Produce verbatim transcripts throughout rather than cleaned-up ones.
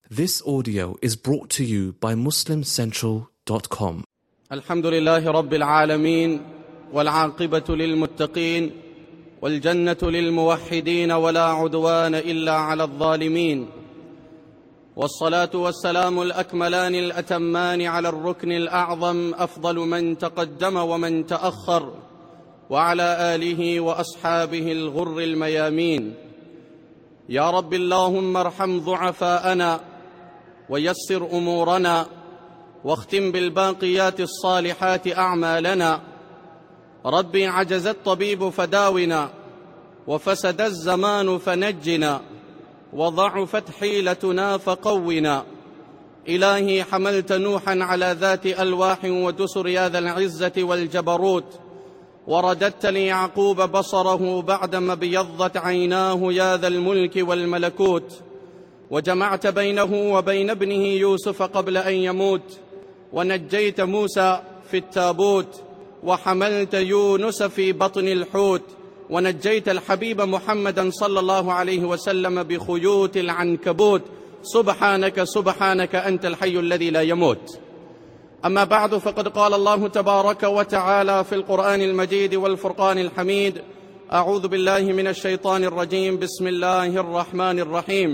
This audio is brought to you by muslim central dot com. الحمد لله رب العالمين والعاقبة للمتقين والجنة للموحدين ولا عدوان إلا على الظالمين والصلاة والسلام الأكملان الأتمان على الركن الأعظم أفضل من تقدم ومن تأخر وعلى آله وأصحابه الغر الميامين. يا رب اللهم ارحم ضعفاءنا ويسر أمورنا واختم بالباقيات الصالحات أعمالنا. ربي عجز الطبيب فداونا وفسد الزمان فنجنا وضعفت حيلتنا فقونا. إلهي حملت نوحا على ذات ألواح ودسر يا ذا العزة والجبروت، ورددت ليعقوب بصره بعدما ابيضت عيناه يا ذا الملك والملكوت، وجمعت بينه وبين ابنه يوسف قبل أن يموت، ونجيت موسى في التابوت، وحملت يونس في بطن الحوت، ونجيت الحبيب محمدا صلى الله عليه وسلم بخيوط العنكبوت. سبحانك سبحانك أنت الحي الذي لا يموت. أما بعد، فقد قال الله تبارك وتعالى في القرآن المجيد والفرقان الحميد: أعوذ بالله من الشيطان الرجيم، بسم الله الرحمن الرحيم.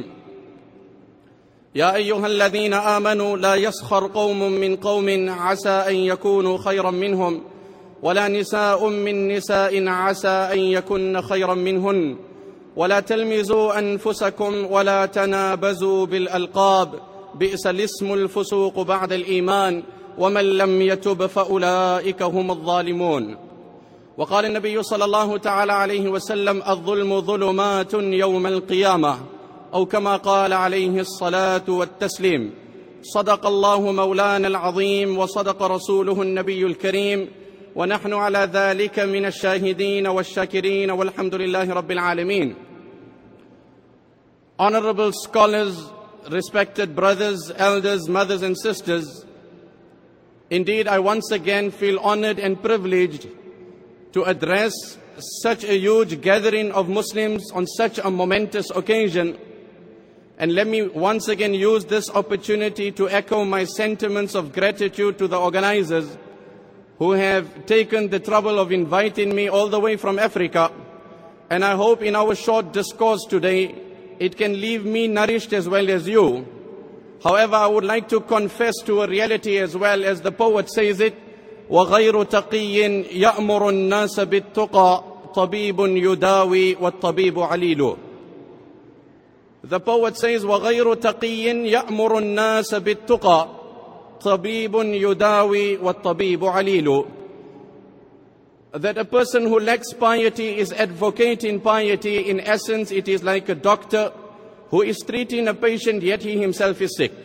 يا أيها الذين آمنوا لا يسخر قوم من قوم عسى أن يكونوا خيرا منهم ولا نساء من نساء عسى أن يكن خيرا منهن ولا تلمزوا أنفسكم ولا تنابزوا بالألقاب بئس الاسم الفسوق بعد الإيمان ومن لم يتب فأولئك هم الظالمون. وقال النبي صلى الله تعالى عليه وسلم: الظلم ظلمات يوم القيامة، أو كما قال عليه الصلاة والتسليم. صدق الله مولانا العظيم وصدق رسوله النبي الكريم، ونحن على ذلك من الشاهدين والشاكرين والحمد لله رب العالمين. Honorable scholars, respected brothers, elders, mothers and sisters, indeed I once again feel honored and privileged to address such a huge gathering of Muslims on such a momentous occasion. And let me once again use this opportunity to echo my sentiments of gratitude to the organizers who have taken the trouble of inviting me all the way from Africa. And I hope in our short discourse today, it can leave me nourished as well as you. However, I would like to confess to a reality as well, as the poet says it: وَغَيْرُ تَقِيٍّ يَأْمُرُ النَّاسَ بِالتُّقَى طَبِيبٌ يُدَاوِي وَالطَّبِيبُ عَلِيلٌ. The poet says, وَغَيْرُ تَقِيٍّ يَأْمُرُ النَّاسَ بِالتُّقَى طَبِيبٌ يُدَاوِي وَالطَّبِيبُ عَلِيلٌ. That a person who lacks piety is advocating piety. In essence, it is like a doctor who is treating a patient, yet he himself is sick.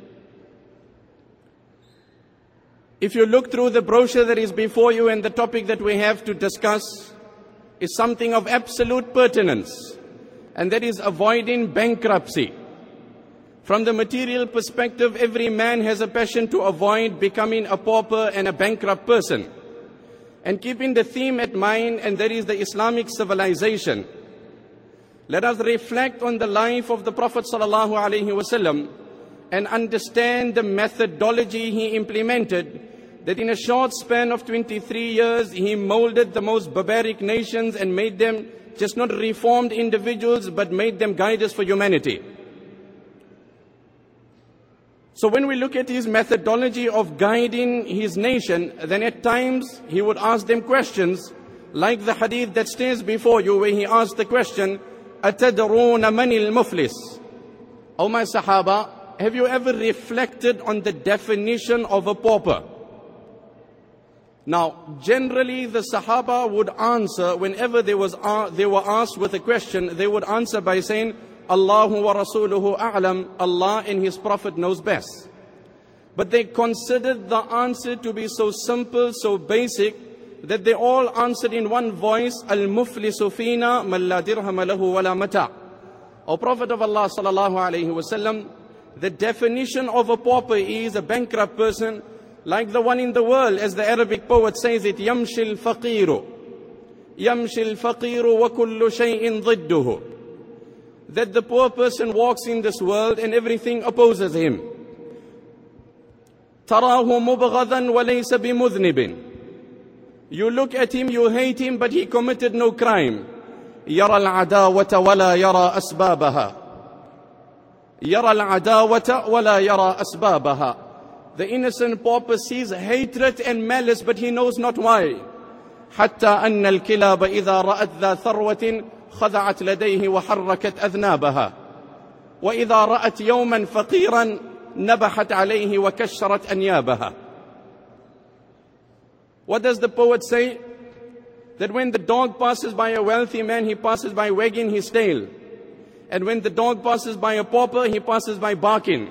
If you look through the brochure that is before you, and the topic that we have to discuss is something of absolute pertinence, and that is avoiding bankruptcy. From the material perspective, every man has a passion to avoid becoming a pauper and a bankrupt person. And keeping the theme at mind, and that is the Islamic civilization, let us reflect on the life of the Prophet sallallahu alaihi wasallam and understand the methodology he implemented, that in a short span of twenty-three years, he molded the most barbaric nations and made them just not reformed individuals, but made them guides for humanity. So when we look at his methodology of guiding his nation, then at times he would ask them questions, like the hadith that stands before you, where he asked the question, أَتَدْرُونَ مَنِ الْمُفْلِسِ? O my Sahaba, have you ever reflected on the definition of a pauper? Now, generally the Sahaba would answer, whenever they, was, uh, they were asked with a question, they would answer by saying, Allahu wa rasuluhu a'lam, Allah and His Prophet knows best. But they considered the answer to be so simple, so basic, that they all answered in one voice, Al-muflisu fina man la dirham lahu wa la mata'. O Prophet of Allah sallallahu alayhi wa sallam, the definition of a pauper is a bankrupt person, like the one in the world, as the Arabic poet says it, يَمْشِ الْفَقِيرُ يَمْشِ الْفَقِيرُ وَكُلُّ شَيْءٍ ضِدُّهُ. that the poor person walks in this world and everything opposes him. تَرَاهُ مُبْغَضًا وَلَيْسَ بِمُذْنِبٍ. You look at him, you hate him, but he committed no crime. يَرَى الْعَدَاوَةَ وَلَا يَرَى أَسْبَابَهَا. يَرَى الْعَدَاوَةَ وَلَا يَرَى أَسْبَابَهَا. The innocent pauper sees hatred and malice, but he knows not why. حتى أن الكلاب إذا رأت ذا ثروة خضعت لديه وحركت أذنابها وإذا رأت يوما فقيرا نبحت عليه وكشرت أنيابها. What does the poet say? That when the dog passes by a wealthy man, he passes by wagging his tail. And when the dog passes by a pauper, he passes by barking.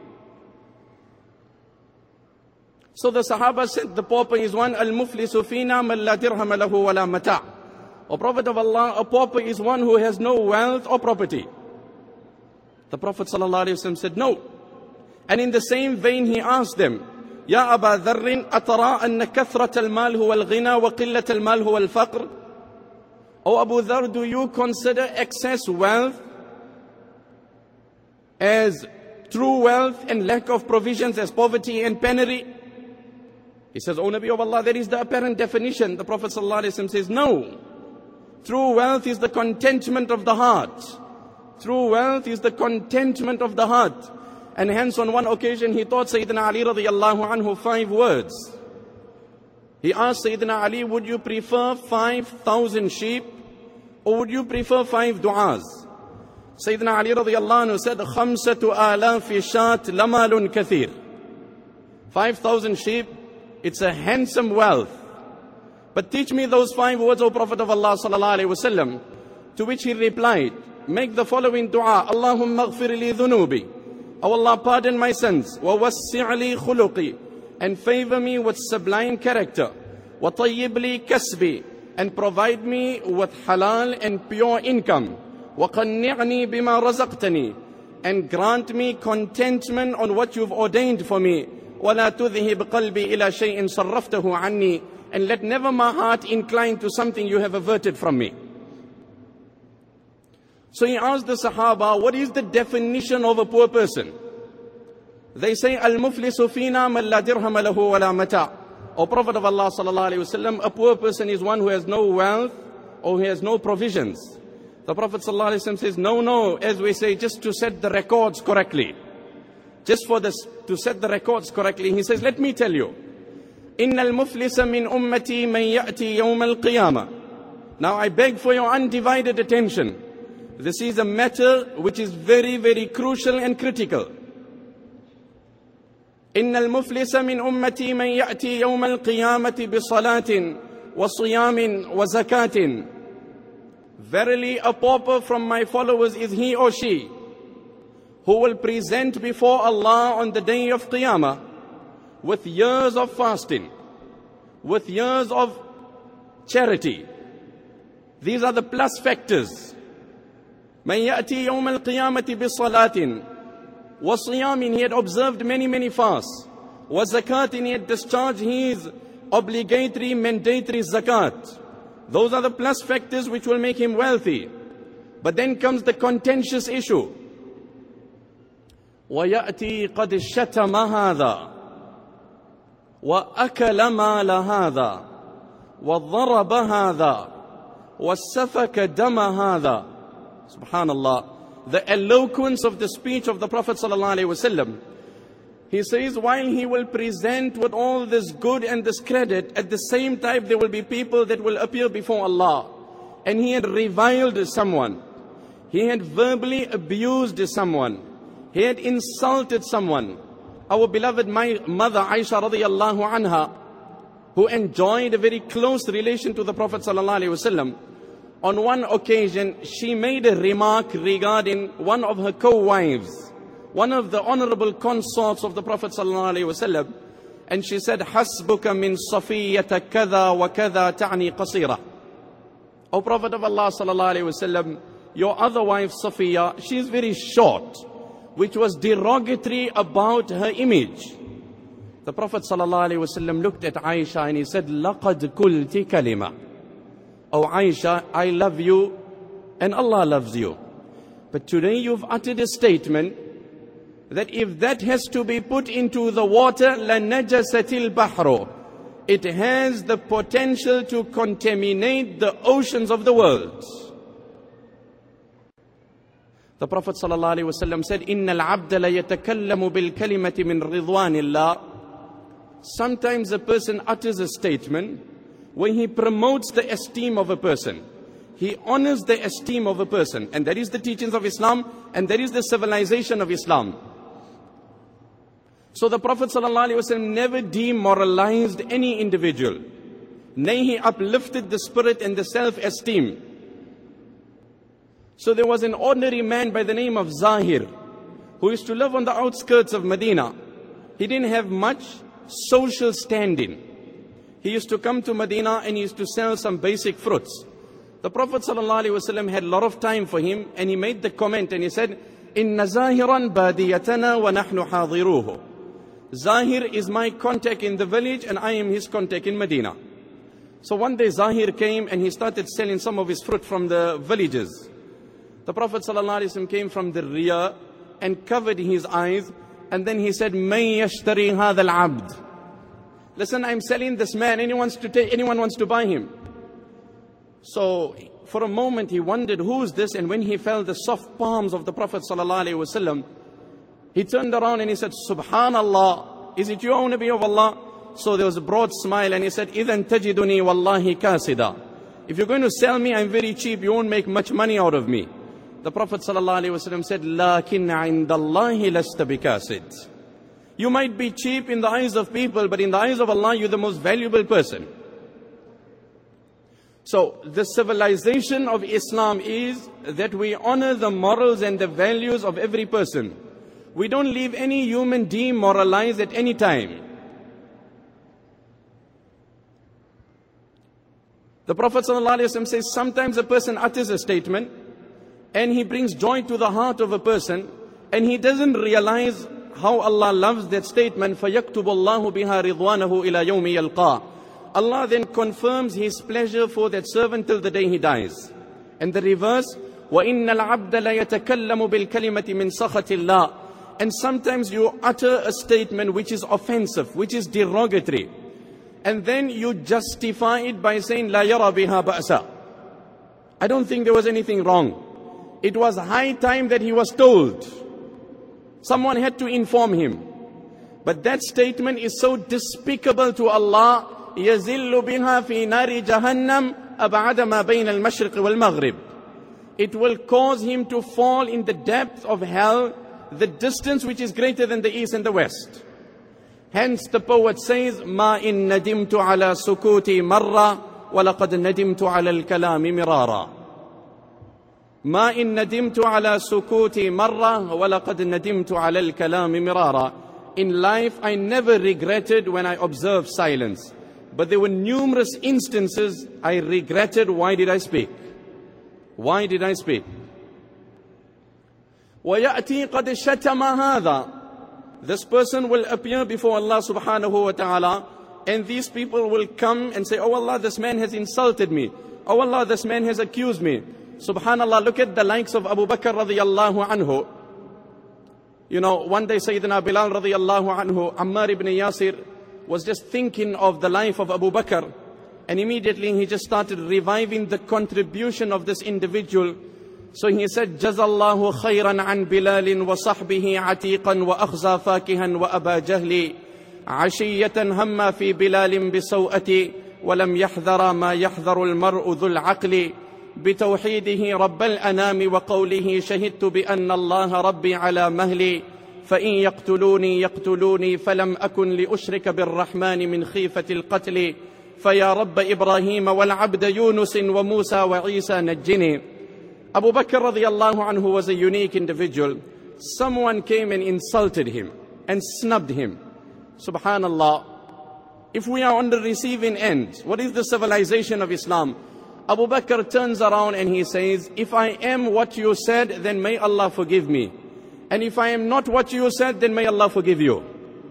So the Sahaba said the pauper is one, al-muflisu fina man la dirham lahu wa la mata'. O Prophet of Allah, a pauper is one who has no wealth or property. The Prophet ﷺ said no. And in the same vein he asked them, Ya Aba Dharrin, atara anna kathrat al-mal huwa al-ghina wa qillat al-mal huwa al-faqr. O Abu Dharr, do you consider excess wealth as true wealth and lack of provisions as poverty and penury? He says, O Nabi of Allah, that is the apparent definition. The Prophet ﷺ says, no. True wealth is the contentment of the heart. True wealth is the contentment of the heart. And hence on one occasion he taught Sayyidina Ali radiyallahu anhu five words. He asked Sayyidina Ali, would you prefer five thousand sheep or would you prefer five du'as? Sayyidina Ali radiyallahu anhu said, Khamsatu alafi shat lamalun kathir. Five thousand sheep, it's a handsome wealth. But teach me those five words, O Prophet of Allah sallallahu alaihi wasallam. To which he replied, make the following dua. Allahumma ghfir li dhunubi. O Allah, pardon my sins. Wa wassi' li khuluqi. And favor me with sublime character. Wa tayyib li kasbi. And provide me with halal and pure income. Wa qanni'ni bima razaqtani. And grant me contentment on what you've ordained for me. وَلَا تُذْهِبْ قَلْبِي إِلَى شَيْءٍ صَرَّفْتَهُ عَنِّي. And let never my heart incline to something you have averted from me. So he asked the Sahaba, what is the definition of a poor person? They say, Al-muflisu fina man la dirham lahu wa la mata'. O Prophet of Allah sallallahu alayhi wasallam, a poor person is one who has no wealth or who has no provisions. The Prophet sallallahu alayhi wasallam says, no, no, as we say, just to set the records correctly. Just for this, to set the records correctly, he says, let me tell you, إِنَّ الْمُفْلِسَ مِنْ أُمَّتِي مَنْ يَأْتِي يَوْمَ الْقِيَامَةِ. Now I beg for your undivided attention. This is a matter which is very, very crucial and critical. إِنَّ الْمُفْلِسَ مِنْ أُمَّتِي مَنْ يَأْتِي يَوْمَ الْقِيَامَةِ بِصَلَاةٍ وَصِيَامٍ وَزَكَاةٍ. Verily a pauper from my followers is he or she who will present before Allah on the day of Qiyamah with years of fasting, with years of charity. These are the plus factors. مَنْ يَأْتِي يَوْمَ الْقِيَامَةِ بِصَلَاةٍ وَصِيَامٍ. He had observed many, many fasts. وَزَكَاةٍ. He had discharged his obligatory, mandatory zakat. Those are the plus factors which will make him wealthy. But then comes the contentious issue. وَيَأْتِي قَدْ شَتَمَ هَذَا وَأَكَلَ مَالَ هَذَا وَضَرَبَ هَذَا وَسَفَكَ دَمَ هَذَا. Subhanallah. The eloquence of the speech of the Prophet ﷺ. He says, while he will present with all this good and this credit, at the same time there will be people that will appear before Allah. And he had reviled someone. He had verbally abused someone. He had insulted someone. Our beloved my mother Aisha radiyallahu anha, who enjoyed a very close relation to the Prophet sallallahu alaihi wasallam, on one occasion she made a remark regarding one of her co-wives, one of the honorable consorts of the Prophet sallallahu alaihi wasallam, and she said, "Hasbuka min Safiyyata kadha wa kadha ta'ni qasira." O Prophet of Allah sallallahu alaihi wasallam, your other wife Safiya, she is very short, which was derogatory about her image. The Prophet ﷺ looked at Aisha and he said, لَقَدْ كُلْتِ كَلِمَةً. Oh Aisha, I love you and Allah loves you. But today you've uttered a statement that if that has to be put into the water, لَنَجَسَتِ الْبَحْرُ, it has the potential to contaminate the oceans of the world. The Prophet ﷺ said, إِنَّ الْعَبْدَ لَيَتَكَلَّمُ بِالْكَلِمَةِ مِنْ رِضْوَانِ اللَّهِ. Sometimes a person utters a statement when he promotes the esteem of a person. He honors the esteem of a person. And that is the teachings of Islam, and that is the civilization of Islam. So the Prophet ﷺ never demoralized any individual. Nay, he uplifted the spirit and the self-esteem. So there was an ordinary man by the name of Zahir, who used to live on the outskirts of Medina. He didn't have much social standing. He used to come to Medina and he used to sell some basic fruits. The Prophet ﷺ had a lot of time for him, and he made the comment and he said, Inna Zahiran badiyatana wa nahnu hadiruhu. Zahir is my contact in the village and I am his contact in Medina. So one day Zahir came and he started selling some of his fruit from the villages. The Prophet ﷺ came from the rear and covered his eyes, and then he said, Man yashtari hadha al-abd. Listen, I'm selling this man. Anyone wants to take, anyone wants to buy him. So for a moment he wondered, who is this? And when he felt the soft palms of the Prophet ﷺ, he turned around and he said, Subhanallah, is it you, O Nabi of Allah? So there was a broad smile and he said, إِذَنْ تَجِدُنِي وَاللَّهِ كَاسِدًا. If you're going to sell me, I'm very cheap. You won't make much money out of me. The Prophet ﷺ said, لَكِنَّ عِنْدَ اللَّهِ لَسْتَ بِكَاسِدٍ. You might be cheap in the eyes of people, but in the eyes of Allah, you're the most valuable person. So the civilization of Islam is that we honor the morals and the values of every person. We don't leave any human demoralized at any time. The Prophet ﷺ says, sometimes a person utters a statement and he brings joy to the heart of a person, and he doesn't realize how Allah loves that statement. فَيَكْتُبُ اللَّهُ بِهَا رِضْوَانَهُ إِلَى يَوْمِ يَلْقَاهُ. Allah then confirms His pleasure for that servant till the day he dies. And the reverse, وَإِنَّ الْعَبْدَ لَيَتَكَلَّمُ بِالْكَلِمَةِ مِنْ سَخَةِ اللَّهِ. And sometimes you utter a statement which is offensive, which is derogatory, and then you justify it by saying, لَا يَرَى بِهَا بَأْسًا. I don't think there was anything wrong. It was high time that he was told. Someone had to inform him. But that statement is so despicable to Allah. يَزِلُّ بِهَا فِي نَارِ جَهَنَّمْ أَبْعَدَ مَا بَيْنَ الْمَشْرِقِ وَالْمَغْرِبِ. It will cause him to fall in the depth of hell, the distance which is greater than the east and the west. Hence the poet says, مَا إِن نَدِمْتُ عَلَى سُكُوتِي مَرَّةً وَلَقَدْ نَدِمْتُ عَلَى الْكَلَامِ مِرَارًا. مَا إِن نَدِمْتُ عَلَى سُكُوتِي مَرَّةً وَلَقَدْ نَدِمْتُ عَلَى الْكَلَامِ مِرَارًا. In life, I never regretted when I observed silence. But there were numerous instances I regretted, why did I speak? Why did I speak? وَيَأْتِي قَدْ شَتَمَ هَذَا. This person will appear before Allah subhanahu wa ta'ala, and these people will come and say, oh Allah, this man has insulted me. Oh Allah, this man has accused me. Subhanallah, look at the likes of Abu Bakr radiyallahu anhu. You know, one day Sayyidina Bilal radiyallahu anhu, Ammar ibn Yasir, was just thinking of the life of Abu Bakr, and immediately he just started reviving the contribution of this individual. So he said, Jazallahu khayran an Bilalin wa sahbihi atiqan wa akhza fakihan wa aba jahli ashiyatan hamma fi Bilalin bisawati wa lam yahdhara ma yahdharu al-mar'u dhul aqli bitawhidihi rabbal anami wa qawlihi shahidtu bi anna Allah rabbi ala mahli فإن يقتلوني يقتلوني فلم أكن لأشرك بالرحمن من خيفة القتل فيا رب إبراهيم والعبد يونس وموسى وعيسى نجني. Abu Bakr radiallahu anhu was a unique individual. Someone came and insulted him and snubbed him. Subhanallah. If we are on the receiving end, what is the civilization of Islam? Abu Bakr turns around and he says, if I am what you said, then may Allah forgive me. And if I am not what you said, then may Allah forgive you.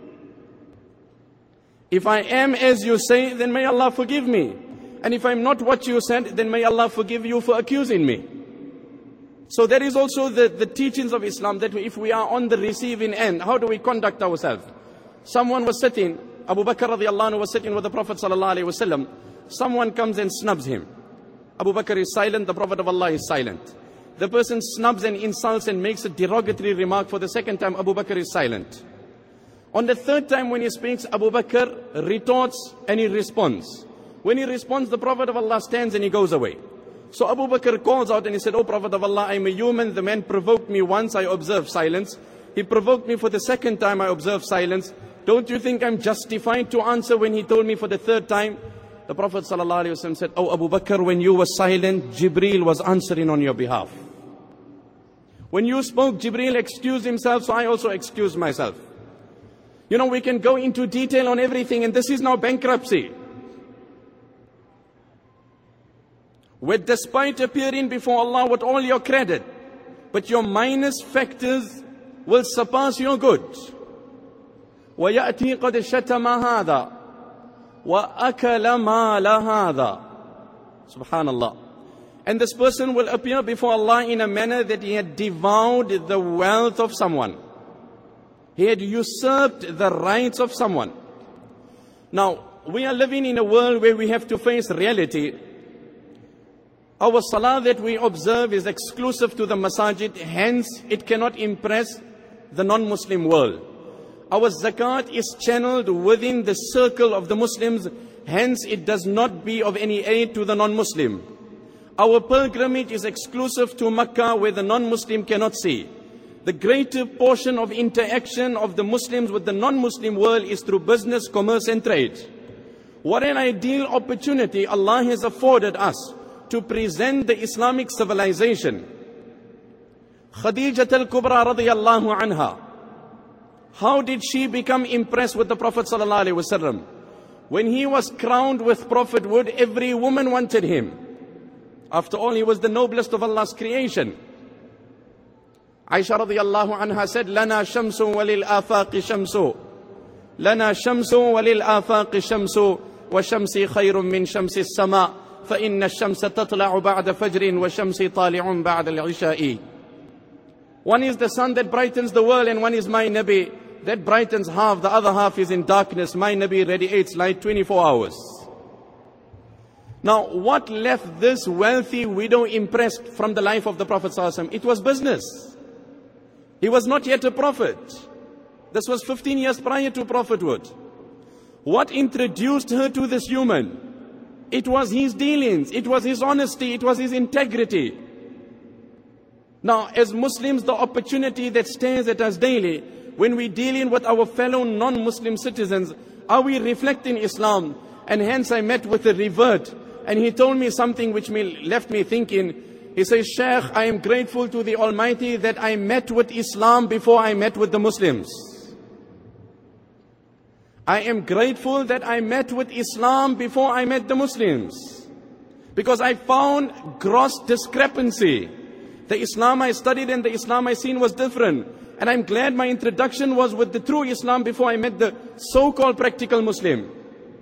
If I am as you say, then may Allah forgive me. And if I'm not what you said, then may Allah forgive you for accusing me. So there is also the, the teachings of Islam that if we are on the receiving end, how do we conduct ourselves? Someone was sitting, Abu Bakr radiallahu anhu was sitting with the Prophet sallallahu alaihi wasallam. Someone comes and snubs him. Abu Bakr is silent, the Prophet of Allah is silent. The person snubs and insults and makes a derogatory remark for the second time. Abu Bakr is silent. On the third time when he speaks, Abu Bakr retorts and he responds. When he responds, the Prophet of Allah stands and he goes away. So Abu Bakr calls out and he said, "Oh Prophet of Allah, I am a human. The man provoked me once, I observed silence. He provoked me for the second time, I observed silence. Don't you think I'm justified to answer when he told me for the third time?" The Prophet ﷺ said, "Oh Abu Bakr, when you were silent, Jibreel was answering on your behalf. When you spoke, Jibreel excused himself, so I also excused myself." You know, we can go into detail on everything, and this is now bankruptcy. Where despite appearing before Allah with all your credit, but your minus factors will surpass your good. وَيَأْتِي قَدْ شَتَمَ هَذَا وَأَكَلَ مَالَ هَذَا. Subhanallah. And this person will appear before Allah in a manner that he had devoured the wealth of someone. He had usurped the rights of someone. Now, we are living in a world where we have to face reality. Our salah that we observe is exclusive to the masajid, hence it cannot impress the non-Muslim world. Our zakat is channeled within the circle of the Muslims, hence it does not be of any aid to the non-Muslim. Our pilgrimage is exclusive to Makkah, where the non-Muslim cannot see. The greater portion of interaction of the Muslims with the non-Muslim world is through business, commerce and trade. What an ideal opportunity Allah has afforded us to present the Islamic civilization. Khadijat al-Kubra radiyallahu anha, how did she become impressed with the Prophet sallallahu alaihi wasallam? When he was crowned with prophethood, every woman wanted him. After all, he was the noblest of Allah's creation. Aisha radiyallahu anha said, "Lana shamsu walil afaqi shamsu. Lana shamsu walil afaqi shamsu. Wa shamsi khayrun min shamsi as-sama. Fa inna ash-shamsa tatla'u ba'da fajrin wa shamsi tali'un ba'da al-isha'i." One is the sun that brightens the world, and one is my Nabi that brightens half, the other half is in darkness. My Nabi radiates light twenty-four hours. Now, what left this wealthy widow impressed from the life of the Prophet ﷺ? It was business. He was not yet a prophet. This was fifteen years prior to prophethood. What introduced her to this human? It was his dealings, it was his honesty, it was his integrity. Now, as Muslims, the opportunity that stares at us daily, when we're dealing with our fellow non-Muslim citizens, are we reflecting Islam? And hence I met with a revert, and he told me something which me, left me thinking. He says, "Sheikh, I am grateful to the Almighty that I met with Islam before I met with the Muslims. I am grateful that I met with Islam before I met the Muslims, because I found gross discrepancy. The Islam I studied and the Islam I seen was different. And I'm glad my introduction was with the true Islam before I met the so-called practical Muslim."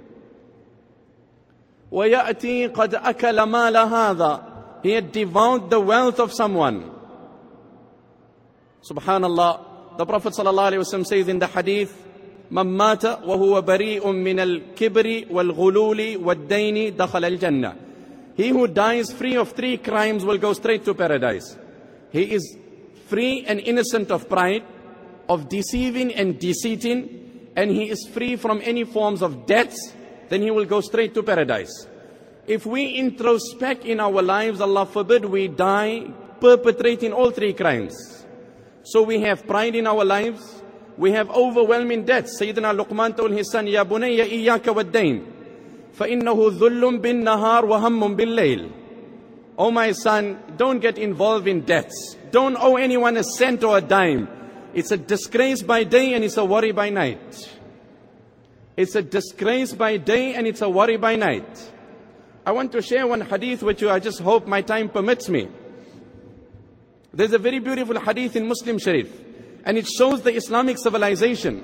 وَيَأْتِي قَدْ أَكَلَ مَالَ هَذَا. He had devoured the wealth of someone. Subhanallah. The Prophet ﷺ says in the hadith, "Man mata wa huwa bari'un min al-kibri wal-ghululi wad-dayni dakhala al-jannah." He who dies free of three crimes will go straight to paradise. He is free and innocent of pride, of deceiving and deceiving, and he is free from any forms of debts, then he will go straight to paradise. If we introspect in our lives, Allah forbid we die perpetrating all three crimes. So we have pride in our lives, we have overwhelming debts. Sayyidina Luqman told his son, "Ya bunayya iyyaka wad-dayn, فَإِنَّهُ ذُلٌّ بِالنَّهَارِ وَهَمٌّ بِاللَّيْلِ." Oh my son, don't get involved in debts. Don't owe anyone a cent or a dime. It's a disgrace by day and it's a worry by night. It's a disgrace by day and it's a worry by night. I want to share one hadith with you. I just hope my time permits me. There's a very beautiful hadith in Muslim Sharif, and it shows the Islamic civilization.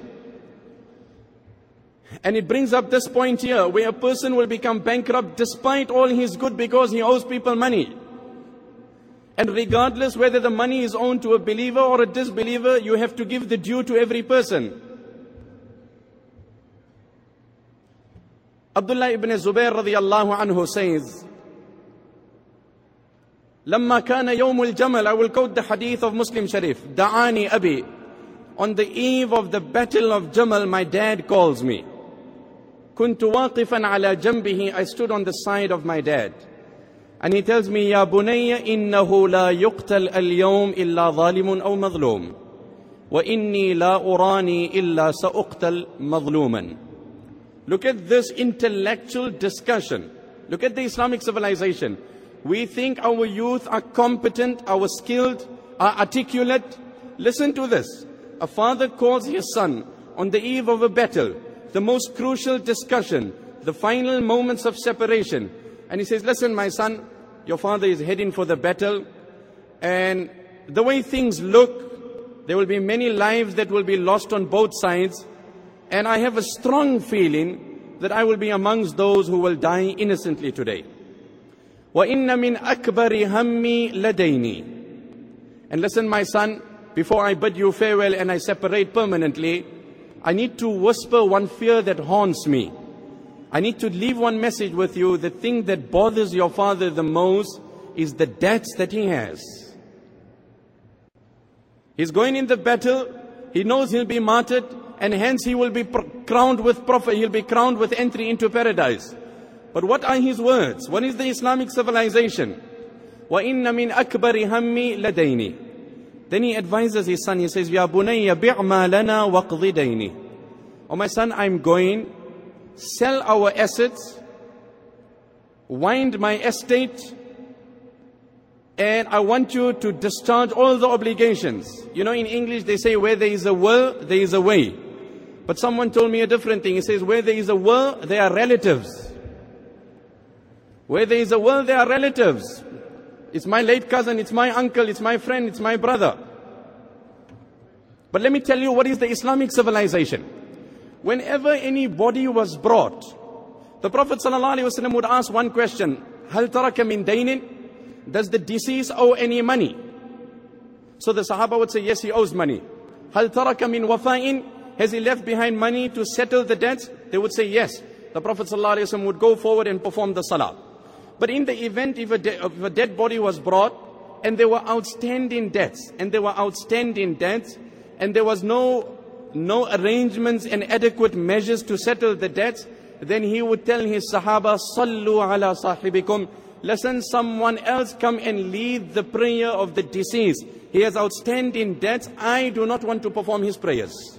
And it brings up this point here, where a person will become bankrupt despite all his good because he owes people money. And regardless whether the money is owed to a believer or a disbeliever, you have to give the due to every person. Abdullah ibn Zubayr radiyallahu anhu says, لما كان يوم الجمل, I will quote the hadith of Muslim Sharif, دعاني أبي, on the eve of the battle of Jamal, my dad calls me. كنت واقفا على جنبه, I stood on the side of my dad. And he tells me, يا بني إنه لا يقتل اليوم إلا ظالم أو مظلوم وإني لا أراني إلا سأقتل مظلوما. Look at this intellectual discussion. Look at the Islamic civilization. We think our youth are competent, are skilled, are articulate. Listen to this. A father calls his son on the eve of a battle, the most crucial discussion, the final moments of separation. And he says, listen, my son, your father is heading for the battle. And the way things look, there will be many lives that will be lost on both sides. And I have a strong feeling that I will be amongst those who will die innocently today. وَإِنَّ مِنْ أَكْبَرِ هَمِّي لَدَيْنِي. And listen, my son, before I bid you farewell and I separate permanently, I need to whisper one fear that haunts me. I need to leave one message with you. The thing that bothers your father the most is the debts that he has. He's going in the battle. He knows he'll be martyred, and hence he will be crowned with prophet. He'll be crowned with entry into paradise. But what are his words? What is the Islamic civilization? وَإِنَّ مِنْ أَكْبَرِ هَمِّي لَدَيْنِي. Then he advises his son. He says, يَا بُنَيَّ بِعْ مَا لَنَا وَقْضِ دَيْنِي. Oh my son, I'm going, sell our assets, wind my estate, and I want you to discharge all the obligations. You know, in English they say, where there is a will, there is a way. But someone told me a different thing. He says, where there is a will, there are relatives. Where there is a will, there are relatives. It's my late cousin, it's my uncle, it's my friend, it's my brother. But let me tell you what is the Islamic civilization. Whenever any body was brought, the Prophet ﷺ would ask one question, هَلْ تَرَكَ مِنْ دَيْنٍ? Does the deceased owe any money? So the Sahaba would say, yes, he owes money. هَلْ تَرَكَ مِنْ وَفَاءٍ? Has he left behind money to settle the debts? They would say, yes. The Prophet ﷺ would go forward and perform the salah. But in the event if a, de if a dead body was brought, and there were outstanding debts, and there were outstanding debts, and there was no, no arrangements and adequate measures to settle the debts, then he would tell his Sahaba, Sallu ala sahibikum. Listen, someone else come and lead the prayer of the deceased. He has outstanding debts. I do not want to perform his prayers.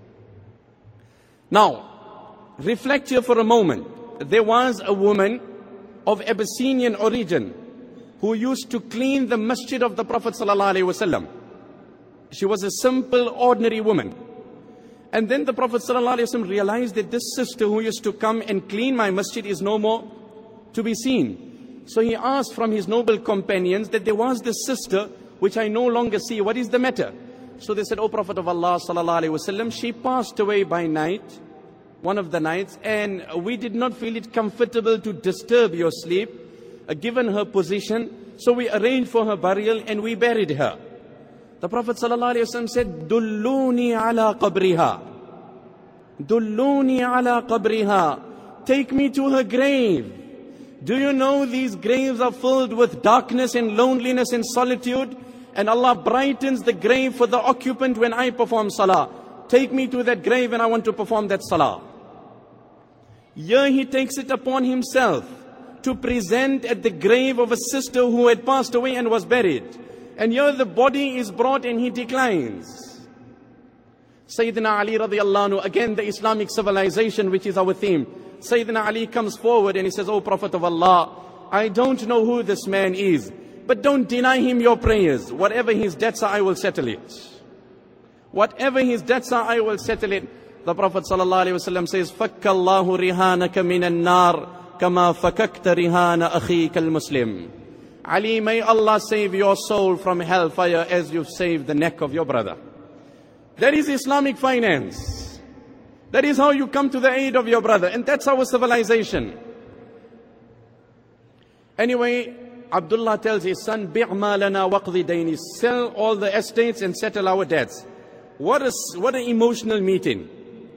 Now, reflect here for a moment. There was a woman of Abyssinian origin who used to clean the masjid of the Prophet ﷺ. She was a simple, ordinary woman. And then the Prophet ﷺ realized that this sister who used to come and clean my masjid is no more to be seen. So he asked from his noble companions that there was this sister which I no longer see. What is the matter? So they said, O Prophet of Allah ﷺ, she passed away by night, one of the nights, and we did not feel it comfortable to disturb your sleep, uh, given her position. So we arranged for her burial and we buried her. The Prophet ﷺ said, Dulluni ala qabriha. Dulluni ala qabriha. Take me to her grave. Do you know these graves are filled with darkness and loneliness and solitude? And Allah brightens the grave for the occupant when I perform salah. Take me to that grave and I want to perform that salah. Here he takes it upon himself to present at the grave of a sister who had passed away and was buried. And here the body is brought and he declines. Sayyidina Ali radiallahu anhu, again the Islamic civilization which is our theme. Sayyidina Ali comes forward and he says, O Prophet of Allah, I don't know who this man is, but don't deny him your prayers. Whatever his debts are, I will settle it. Whatever his debts are, I will settle it. The Prophet ﷺ says, فَكَّ اللَّهُ رِهَانَكَ مِنَ النَّارِ كَمَا فَكَكْتَ رِهَانَ أَخِيكَ الْمُسْلِمِ. Ali, may Allah save your soul from hellfire as you've saved the neck of your brother. That is Islamic finance. That is how you come to the aid of your brother. And that's our civilization. Anyway, Abdullah tells his son, "Bi' ma lana waqdi dayni," sell all the estates and settle our debts. What a, what an emotional meeting.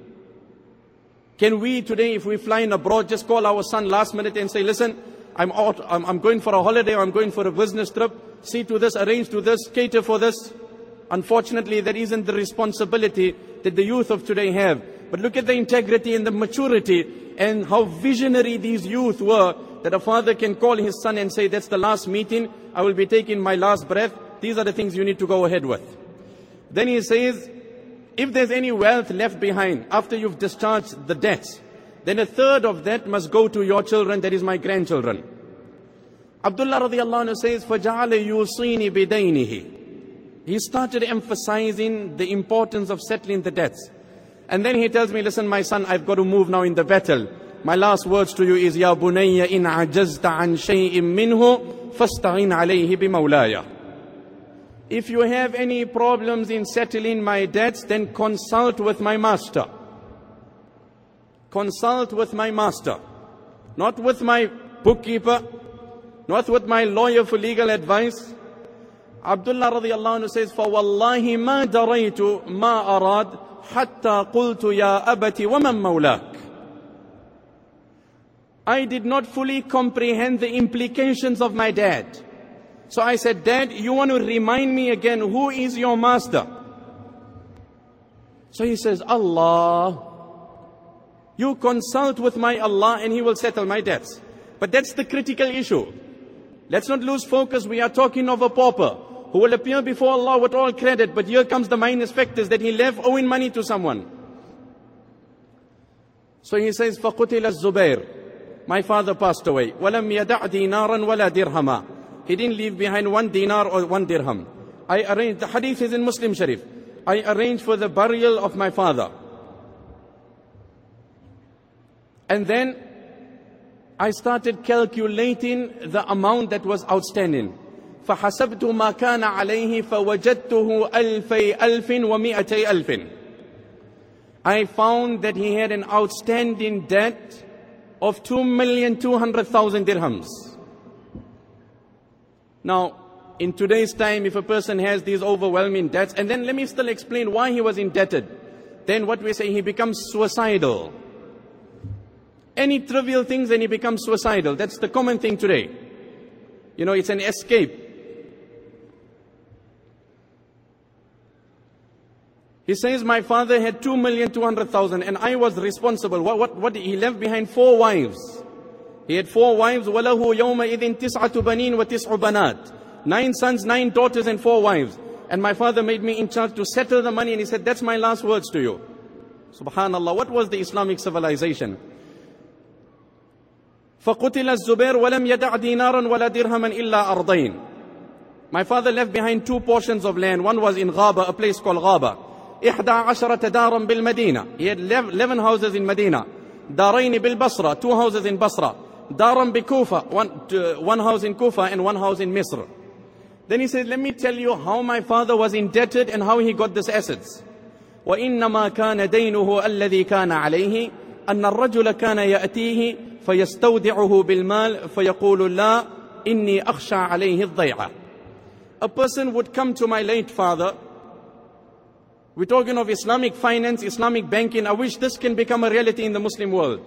Can we today, if we fly in abroad, just call our son last minute and say, "Listen, I'm out, I'm, I'm going for a holiday, or I'm going for a business trip. See to this, arrange to this, cater for this." Unfortunately, that isn't the responsibility that the youth of today have. But look at the integrity and the maturity and how visionary these youth were, that a father can call his son and say, "That's the last meeting, I will be taking my last breath. These are the things you need to go ahead with." Then he says, if there's any wealth left behind after you've discharged the debts, then a third of that must go to your children, that is my grandchildren. Abdullah radiallahu anhu says, فَجَعَلَ يُوصِينِ بِدَيْنِهِ. He started emphasizing the importance of settling the debts. And then he tells me, "Listen, my son, I've got to move now in the battle. My last words to you is, Ya bunayya in ajazta an shay'in minhu, fasta'in alayhi bimawlaya." If you have any problems in settling my debts, then consult with my master. Consult with my master. Not with my bookkeeper, not with my lawyer for legal advice. Abdullah radiallahu anhu says, فَوَاللَّهِ مَا دَرَيْتُ مَا أَرَادْ حَتَّى قُلْتُ يَا أَبَتِ وَمَنْ مَوْلَاكَ. I did not fully comprehend the implications of my dad. So I said, "Dad, you want to remind me again, who is your master?" So he says, "Allah. You consult with my Allah and He will settle my debts." But that's the critical issue. Let's not lose focus. We are talking of a pauper who will appear before Allah with all credit, but here comes the minus factors that he left owing money to someone. So he says, فَقُتِلَ الزُّبَيْرُ. My father passed away. وَلَمْ يَدَعْ دِينَارًا وَلَا دِرْهَمًا. He didn't leave behind one dinar or one dirham. I arranged, the hadith is in Muslim Sharif. I arranged for the burial of my father. And then I started calculating the amount that was outstanding. فَحَسَبْتُ مَا كَانَ عَلَيْهِ فَوَجَدْتُهُ أَلْفَيْ أَلْفٍ وَمِئَتَيْ أَلْفٍ. I found that he had an outstanding debt of two million two hundred thousand dirhams. Now, in today's time, if a person has these overwhelming debts, and then let me still explain why he was indebted, then what we say, he becomes suicidal. Any trivial things and he becomes suicidal. That's the common thing today. You know, it's an escape. He says, my father had two million two hundred thousand and I was responsible. What, what, what, he left behind four wives. He had four wives. وَلَهُ يَوْمَئِذٍ تِسْعَةُ بَنِينَ وَتِسْعُ بَنَاتٍ. Nine sons, nine daughters and four wives. And my father made me in charge to settle the money, and he said, that's my last words to you. Subhanallah, what was the Islamic civilization? فَقُتِلَ الزُّبَيْرُ وَلَمْ يَدَعْ دِينَارًا وَلَا دِرْهَمًا إِلَّا أَرْضَيْنِ. My father left behind two portions of land. One was in Ghaba, a place called Ghaba. إِحْدَى عَشَرَةَ دَارًا بِالْمَدِينَةِ. He had eleven houses in Medina. دَارَيْنِ بِالْبَصْرَةِ. Two houses in Basra. دَارًا بِكُوفَةِ. One, uh, one house in Kufa and one house in Misr. Then he said, let me tell you how my father was indebted and how he got these assets. وَإِنَّمَا كَانَ دَيْنُهُ الَّذِي كَانَ عَلَيْهِ أَنَّ الرَّجُلَ كَانَ يَأْتِيهِ فَيَسْتَوْدِعُهُ بِالْمَالِ فَيَقُولُ لَا إِنِّي أَخْشَى عَلَيْهِ الضَّيْعَةِ. A person would come to my late father. We're talking of Islamic finance, Islamic banking. I wish this can become a reality in the Muslim world.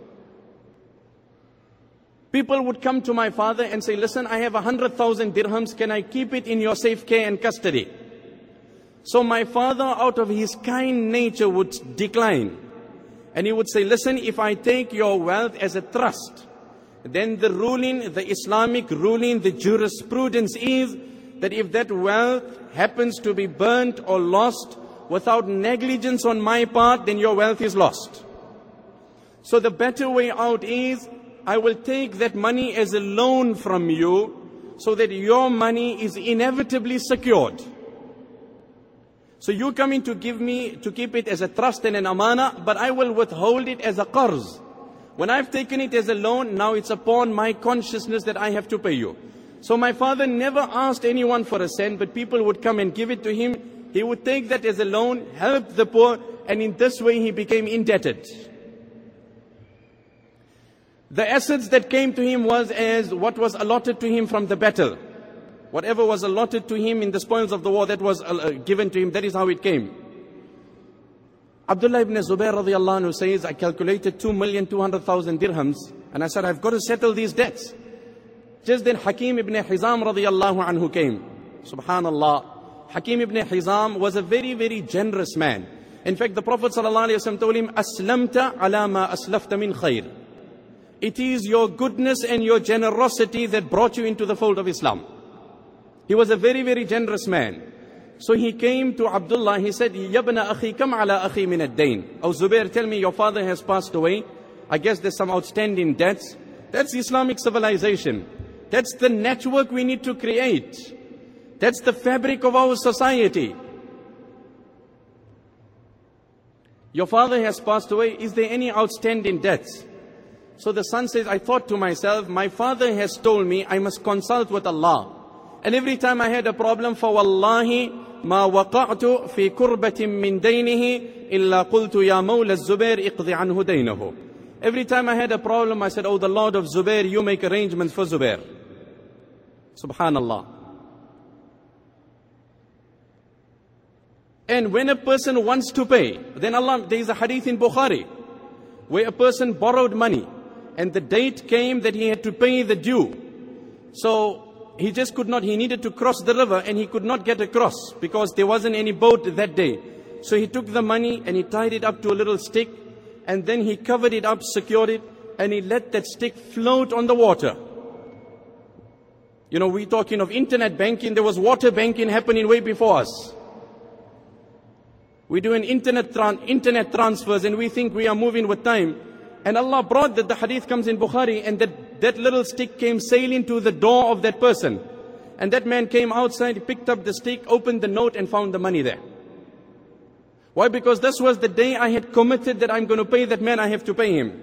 People would come to my father and say, listen, I have a hundred thousand dirhams. Can I keep it in your safe care and custody? So my father, out of his kind nature, would decline. And he would say, listen, if I take your wealth as a trust, then the ruling, the Islamic ruling, the jurisprudence is that if that wealth happens to be burnt or lost without negligence on my part, then your wealth is lost. So the better way out is, I will take that money as a loan from you so that your money is inevitably secured. So you're coming to give me, to keep it as a trust and an amana, but I will withhold it as a qarz. When I've taken it as a loan, now it's upon my consciousness that I have to pay you. So my father never asked anyone for a cent, but people would come and give it to him. He would take that as a loan, help the poor, and in this way he became indebted. The assets that came to him was as what was allotted to him from the battle. Whatever was allotted to him in the spoils of the war, that was uh, given to him. That is how it came. Abdullah ibn Zubair radiallahu anhu says, I calculated two million two hundred thousand dirhams, and I said, I've got to settle these debts. Just then Hakim ibn Hizam radiallahu anhu came. Subhanallah. Hakim ibn Hizam was a very, very generous man. In fact, the Prophet sallallahu alaihi wasallam told him, Aslamta ala ma aslafta min khair. It is your goodness and your generosity that brought you into the fold of Islam. He was a very, very generous man. So he came to Abdullah, he said, Yabna akhi, kam ala akhi min ad-dain. Oh Zubair, tell me, your father has passed away. I guess there's some outstanding debts. That's Islamic civilization. That's the network we need to create. That's the fabric of our society. Your father has passed away. Is there any outstanding debts? So the son says, I thought to myself, my father has told me I must consult with Allah. And every time I had a problem, فَوَاللَّهِ مَا وَقَعْتُ فِي كُرْبَةٍ مِّن دَيْنِهِ إِلَّا قُلْتُ يَا مَوْلَى الزُّبَيْرِ اقْضِ عَنْهُ دَيْنَهُ. Every time I had a problem, I said, oh, the Lord of Zubair, you make arrangements for Zubair. Subhanallah. And when a person wants to pay, then Allah, there is a hadith in Bukhari, where a person borrowed money, and the date came that he had to pay the due. So, he just could not, he needed to cross the river and he could not get across because there wasn't any boat that day. So he took the money and he tied it up to a little stick and then he covered it up, secured it, and he let that stick float on the water. You know, we're talking of internet banking, there was water banking happening way before us. We do an internet, tran internet transfers and we think we are moving with time. And Allah brought that, the hadith comes in Bukhari, and that, that little stick came sailing to the door of that person. And that man came outside, picked up the stick, opened the note and found the money there. Why? Because this was the day I had committed that I'm going to pay that man, I have to pay him.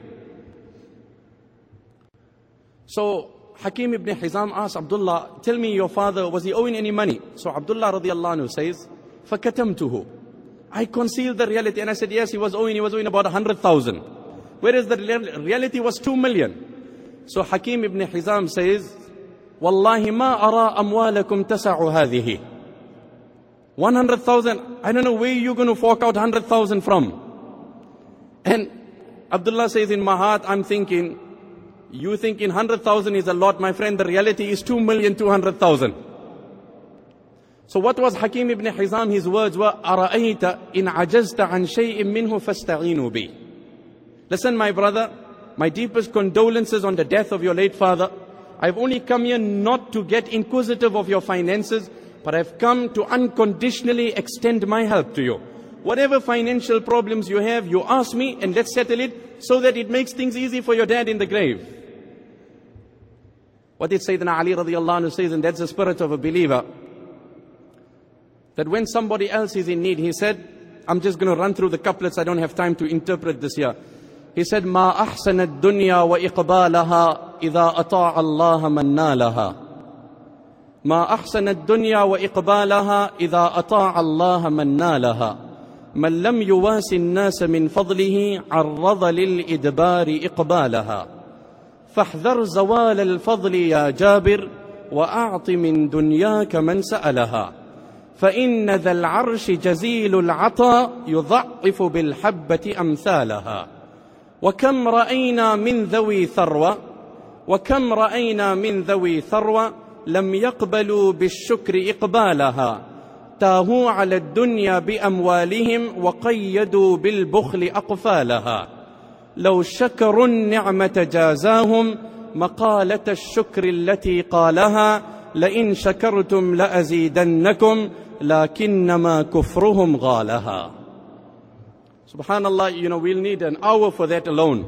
So Hakim ibn Hizam asked Abdullah, tell me, your father, was he owing any money? So Abdullah radiallahu anhu says, فَكَتَمْتُهُ. I concealed the reality, and I said, yes, he was owing, he was owing about a hundred thousand. Whereas the reality was two million. So Hakim ibn Hizam says, Wallahi ma ara amwalakum tasa'u hadhihi. One hundred thousand, I don't know where you're going to fork out hundred thousand from. And Abdullah says, in my heart, I'm thinking, you thinking hundred thousand is a lot, my friend, the reality is two million two hundred thousand. So what was Hakim ibn Hizam? His words were, Ara'ayta in ajazta an shay'in minhu fasta'inu bi. Listen, my brother, my deepest condolences on the death of your late father. I've only come here not to get inquisitive of your finances, but I've come to unconditionally extend my help to you. Whatever financial problems you have, you ask me and let's settle it so that it makes things easy for your dad in the grave. What did Sayyidina Ali radiallahu anhu says, and that's the spirit of a believer, that when somebody else is in need, he said, I'm just going to run through the couplets, I don't have time to interpret this here. He said, ما أحسن الدنيا وإقبالها إذا أطاع الله من نالها. ما أحسن الدنيا وإقبالها إذا أطاع الله من نالها. من لم يواس الناس من فضله عرض للإدبار إقبالها. فاحذر زوال الفضل يا جابر وأعط من دنياك من سألها. فإن ذا العرش جزيل العطاء يضعف بالحبة أمثالها. وكم رأينا من ذوي ثروة وكم رأينا من ذوي ثروة لم يقبلوا بالشكر إقبالها. تاهوا على الدنيا بأموالهم وقيدوا بالبخل أقفالها. لو شكروا النعمة جازاهم مقالة الشكر التي قالها. لئن شكرتم لأزيدنكم لكنما كفرهم غالها. Subhanallah, you know, we'll need an hour for that alone.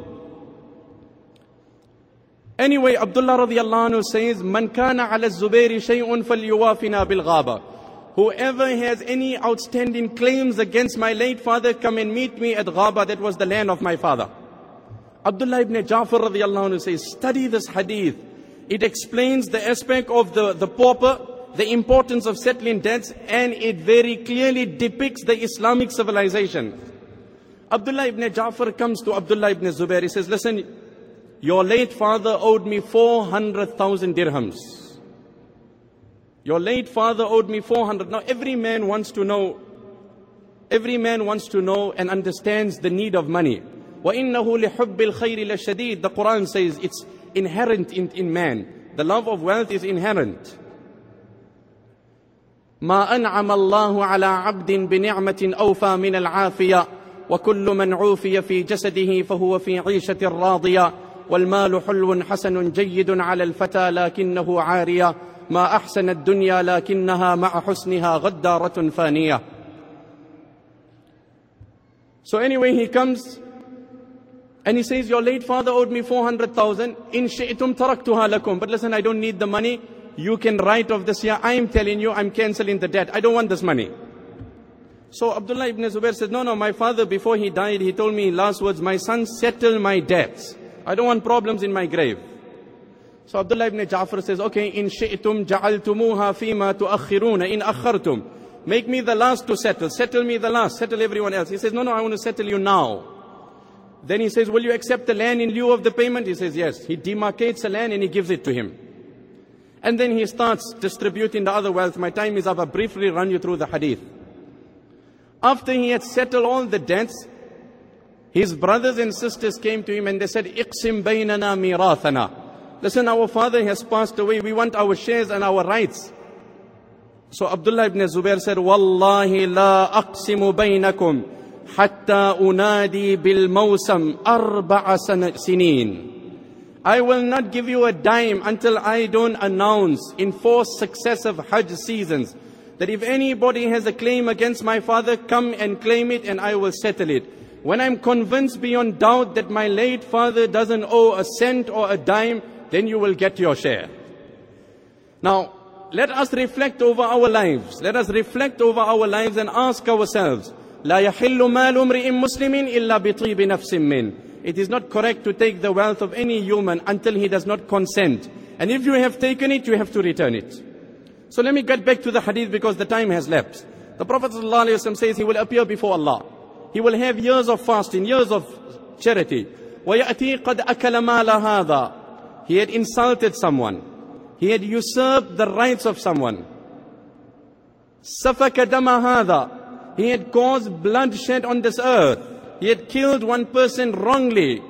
Anyway, Abdullah radiallahu anhu says, Man kana ala Zubairi shay'un falyuwafina bil ghaba. Whoever has any outstanding claims against my late father, come and meet me at Ghaba. That was the land of my father. Abdullah ibn Ja'far radiallahu anhu says, study this hadith. It explains the aspect of the, the pauper, the importance of settling debts, and it very clearly depicts the Islamic civilization. Abdullah ibn Ja'far comes to Abdullah ibn Zubair. He says, listen, your late father owed me four hundred thousand dirhams. Your late father owed me four hundred. Now every man wants to know, every man wants to know and understands the need of money. وَإِنَّهُ لِحُبِّ الْخَيْرِ لَشَدِيدٌ. The Quran says it's inherent in, in man. The love of wealth is inherent. مَا أَنْعَمَ اللَّهُ عَلَىٰ عَبْدٍ بِنِعْمَةٍ أَوْفَى مِنَ الْعَافِيَةِ وَكُلُّ مَنْ عُوفِيَ فِي جَسَدِهِ فَهُوَ فِي عِيشَةٍ رَاضِيَةٍ وَالْمَالُ حُلْوٌ حَسَنٌ جَيِّدٌ عَلَى الْفَتَى لَكِنَّهُ عَارِيَةٌ مَا أَحْسَنَ الدُّنْيَا لَكِنَّهَا مَعَ حُسْنِهَا غَدَّارَةٌ فَانِيَةٌ. So anyway, he comes and he says, your late father owed me four hundred thousand. In shi'tum taraktuha lakum. But listen, I don't need the money. You can write off this year. I am telling you, I'm cancelling the debt. I don't want this money. So Abdullah ibn Zubair says, no, no, my father, before he died, he told me last words, my son, settle my debts. I don't want problems in my grave. So Abdullah ibn Ja'far says, okay, in shi'tum ja'altumuha fima tuakhiruna in akhartum. Make me the last to settle. Settle me the last. Settle everyone else. He says, no, no, I want to settle you now. Then he says, will you accept the land in lieu of the payment? He says, yes. He demarcates the land and he gives it to him. And then he starts distributing the other wealth. My time is up. I'll briefly run you through the hadith. After he had settled all the debts, his brothers and sisters came to him and they said, Iqsim baynana mirathana. Listen, our father has passed away. We want our shares and our rights. So Abdullah ibn Zubair said, Wallahi la aqsimu baynakum hatta unadi bil mawsam arba'a sinin. I will not give you a dime until I don't announce in four successive Hajj seasons that if anybody has a claim against my father, come and claim it and I will settle it. When I'm convinced beyond doubt that my late father doesn't owe a cent or a dime, then you will get your share. Now, let us reflect over our lives. Let us reflect over our lives and ask ourselves, لا يحل مال امرئ مسلم إلا بطيب نفس منه. It is not correct to take the wealth of any human until he does not consent. And if you have taken it, you have to return it. So let me get back to the hadith because the time has lapsed. The Prophet ﷺ says he will appear before Allah. He will have years of fasting, years of charity. وَيَأْتِي قَدْ أَكَلَ مَالَ هَذَا. He had insulted someone. He had usurped the rights of someone. سَفَكَ دَمَ هَذَا. He had caused bloodshed on this earth. He had killed one person wrongly.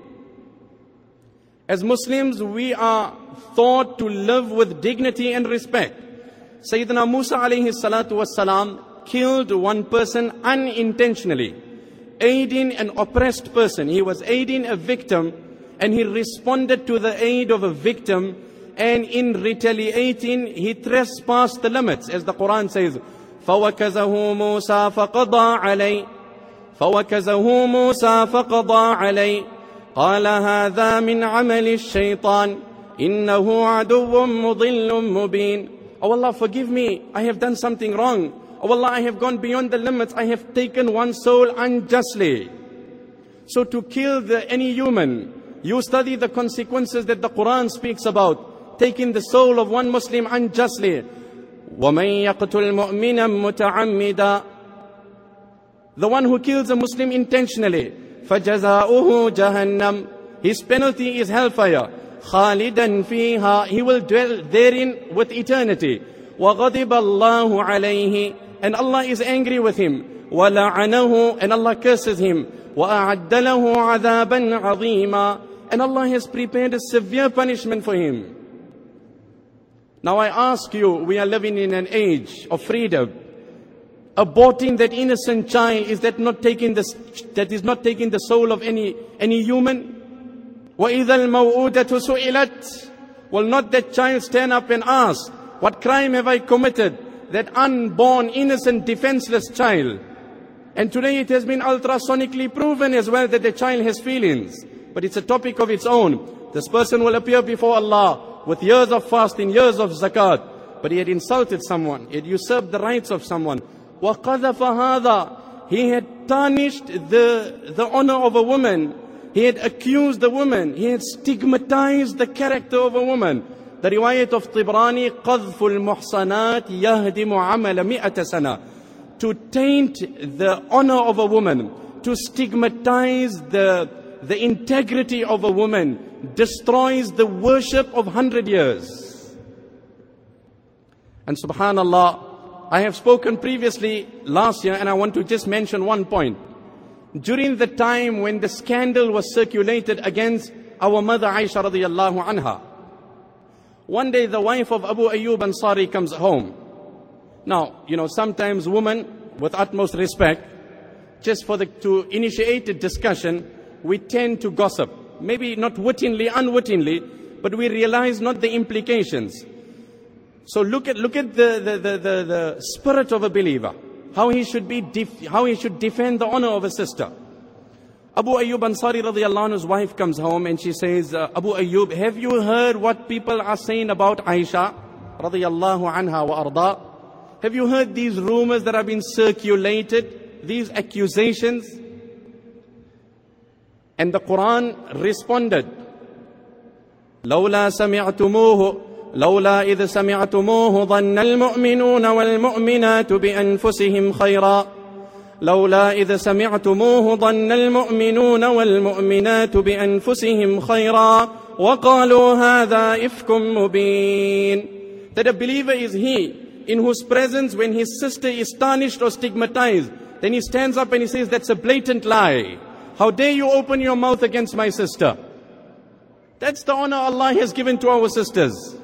As Muslims, we are taught to live with dignity and respect. Sayyidina Musa alayhi salatu wassalam killed one person unintentionally, aiding an oppressed person. He was aiding a victim and he responded to the aid of a victim, and in retaliating he trespassed the limits, as the Quran says, فَوَكَزَهُ مُوسَى فَقَضَى عَلَيْهِ فَوَكَزَهُ مُوسَى فَقَضَى عَلَيْهِ قَالَ هَذَا مِنْ عَمَلِ الشَّيْطَانِ إِنَّهُ عَدُوٌّ مُضِلٌّ مُبِينٌ. Oh Allah, forgive me, I have done something wrong. Oh Allah, I have gone beyond the limits. I have taken one soul unjustly. So to kill the, any human, you study the consequences that the Quran speaks about. Taking the soul of one Muslim unjustly. وَمَنْ يَقْتُلْ مُؤْمِنًا مُتَعَمِّدًا. The one who kills a Muslim intentionally, فَجَزَاؤُهُ جَهَنَّمْ. His penalty is hellfire. خَالِدًا فِيهَا. He will dwell therein with eternity. وَغَضِبَ اللَّهُ عَلَيْهِ. And Allah is angry with him. وَلَعَنَهُ. And Allah curses him. وَأَعَدَّ لَهُ عَذَابًا عَظِيمًا. And Allah has prepared a severe punishment for him. Now I ask you, we are living in an age of freedom. Aborting that innocent child, is that not taking the, that is not taking the soul of any, any human? وَإِذَا الْمَوْءُودَةُ سُئِلَتْ. Will not that child stand up and ask, what crime have I committed? That unborn, innocent, defenseless child. And today it has been ultrasonically proven as well that the child has feelings. But it's a topic of its own. This person will appear before Allah with years of fasting, years of zakat. But he had insulted someone. He had usurped the rights of someone. وَقَذَفَ هَذَا. He had tarnished the, the honor of a woman. He had accused the woman. He had stigmatized the character of a woman. The riwayat of Tibrani, قَذْفُ الْمُحْصَنَاتِ يَهْدِمُ عَمَلَ مِئَةَ سَنَةٍ. To taint the honor of a woman, to stigmatize the, the integrity of a woman destroys the worship of hundred years. And subhanallah, I have spoken previously last year, and I want to just mention one point. During the time when the scandal was circulated against our mother Aisha radiyallahu anha, one day the wife of Abu Ayyub Ansari comes home. Now, you know, sometimes women, with utmost respect, just for the, to initiate a discussion, we tend to gossip. Maybe not wittingly, unwittingly, but we realize not the implications. So look at, look at the, the, the, the, the spirit of a believer. How he should be, def, how he should defend the honor of a sister. Abu Ayyub Ansari radiyallahu anhu's wife comes home and she says, uh, Abu Ayyub, have you heard what people are saying about Aisha radiyallahu anha wa arda? Have you heard these rumors that have been circulated, these accusations? And the Quran responded, لولا سمعتموه لولا إذ سمعتموه ظن المؤمنون والمؤمنات بأنفسهم خيرا لولا إذ سمعتموه ظن المؤمنون والمؤمنات بأنفسهم خيرا وقالوا هذا إفك مبين. That a believer is he in whose presence when his sister is tarnished or stigmatized, then he stands up and he says, that's a blatant lie. How dare you open your mouth against my sister? That's the honor Allah has given to our sisters.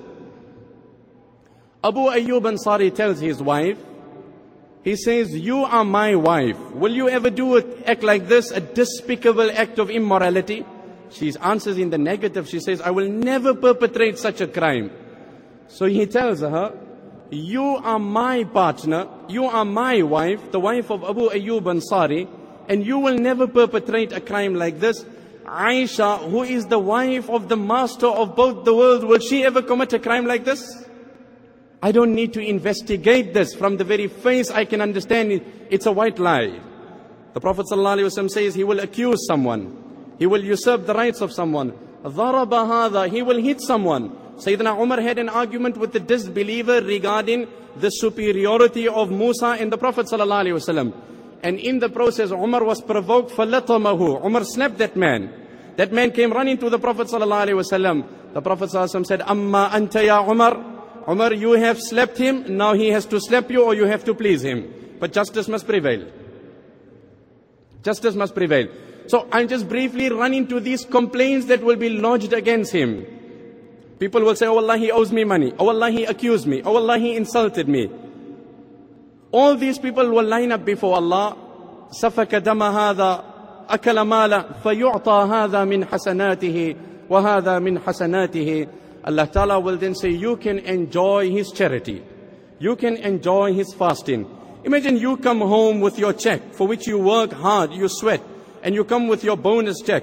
Abu Ayyub Ansari tells his wife, he says, you are my wife. Will you ever do an act like this, a despicable act of immorality? She answers in the negative. She says, I will never perpetrate such a crime. So he tells her, you are my partner, you are my wife, the wife of Abu Ayyub Ansari, and you will never perpetrate a crime like this. Aisha, who is the wife of the master of both the worlds, will she ever commit a crime like this? I don't need to investigate this. From the very face I can understand it, it's a white lie. The Prophet ﷺ says he will accuse someone. He will usurp the rights of someone. ضَرَبَ هَذَا, he will hit someone. Sayyidina Umar had an argument with the disbeliever regarding the superiority of Musa and the Prophet ﷺ. And in the process, Umar was provoked, فَلَطَمَهُ. Umar slapped that man. That man came running to the Prophet ﷺ. The Prophet ﷺ said, أَمَّا أَنْتَ يَا Umar. Umar, you have slapped him, now he has to slap you or you have to please him. But justice must prevail. Justice must prevail. So I'm just briefly running to these complaints that will be lodged against him. People will say, oh Allah, he owes me money. Oh Allah, he accused me. Oh Allah, he insulted me. All these people will line up before Allah. سَفَكَ دَمَ هَذَا أَكَلَ مَالَ فَيُعْطَى هَذَا مِنْ حَسَنَاتِهِ وَهَذَا مِنْ حَسَنَاتِهِ. Allah Ta'ala will then say, you can enjoy his charity. You can enjoy his fasting. Imagine you come home with your check for which you work hard, you sweat, and you come with your bonus check.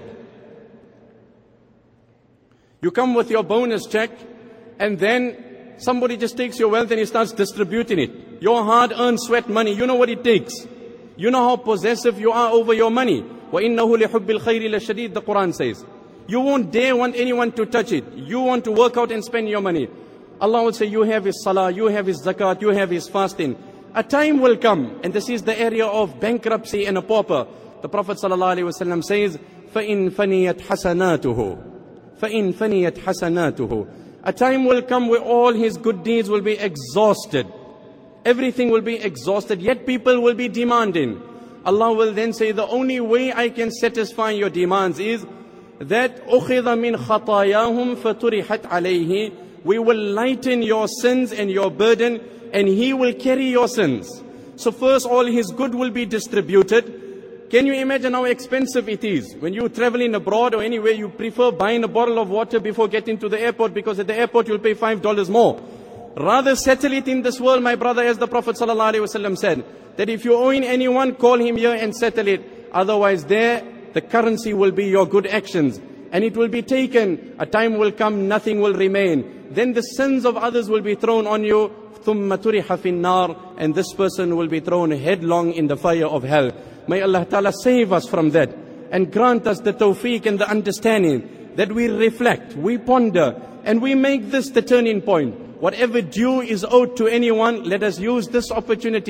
You come with your bonus check, and then somebody just takes your wealth and he starts distributing it. Your hard-earned sweat money, you know what it takes. You know how possessive you are over your money. وَإِنَّهُ لِحُبِّ الْخَيْرِ لَشَدِيدٌ, the Quran says. You won't dare want anyone to touch it. You want to work out and spend your money. Allah will say, you have his salah, you have his zakat, you have his fasting. A time will come, and this is the area of bankruptcy and a pauper. The Prophet ﷺ says, فَإِن فَنِيَتْ حَسَنَاتُهُ فَإِن فَنِيَتْ حَسَنَاتُهُ. A time will come where all his good deeds will be exhausted. Everything will be exhausted, yet people will be demanding. Allah will then say, the only way I can satisfy your demands is that أُخِذَ مِنْ خَطَايَاهُمْ فَتُرِحَتْ عَلَيْهِ. We will lighten your sins and your burden, and he will carry your sins. So first all his good will be distributed. Can you imagine how expensive it is? When you're traveling abroad or anywhere, you prefer buying a bottle of water before getting to the airport, because at the airport you'll pay five dollars more. Rather settle it in this world, my brother, as the Prophet ﷺ said, that if you're owing anyone, call him here and settle it. Otherwise there, the currency will be your good actions, and it will be taken. A time will come, nothing will remain. Then the sins of others will be thrown on you. ثُمَّ تُرِحَ فِي النَّارِ. And this person will be thrown headlong in the fire of hell. May Allah Ta'ala save us from that, and grant us the tawfiq and the understanding that we reflect, we ponder, and we make this the turning point. Whatever due is owed to anyone, let us use this opportunity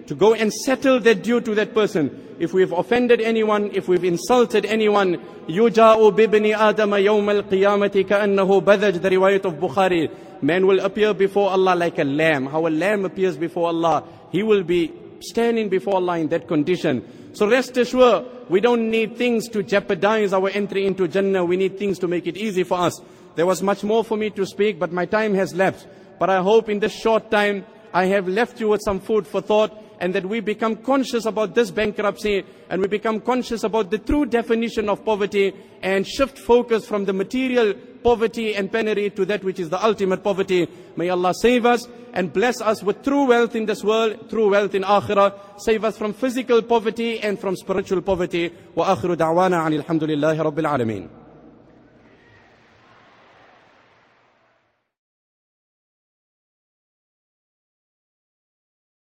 to go and settle that due to that person. If we've offended anyone, if we've insulted anyone, يُجَاءُ بِبْنِ آدَمَ يَوْمَ الْقِيَامَةِ كَأَنَّهُ بَذَجْ, the riwayat of Bukhari. Man will appear before Allah like a lamb. How a lamb appears before Allah, he will be standing before Allah in that condition. So rest assured, we don't need things to jeopardize our entry into Jannah. We need things to make it easy for us. There was much more for me to speak, but my time has left. But I hope in this short time, I have left you with some food for thought, and that we become conscious about this bankruptcy, and we become conscious about the true definition of poverty, and shift focus from the material poverty and penury to that which is the ultimate poverty. May Allah save us and bless us with true wealth in this world, true wealth in akhirah. Save us from physical poverty and from spiritual poverty. Wa akhiru da'wana anil hamdulillahi rabbil alameen.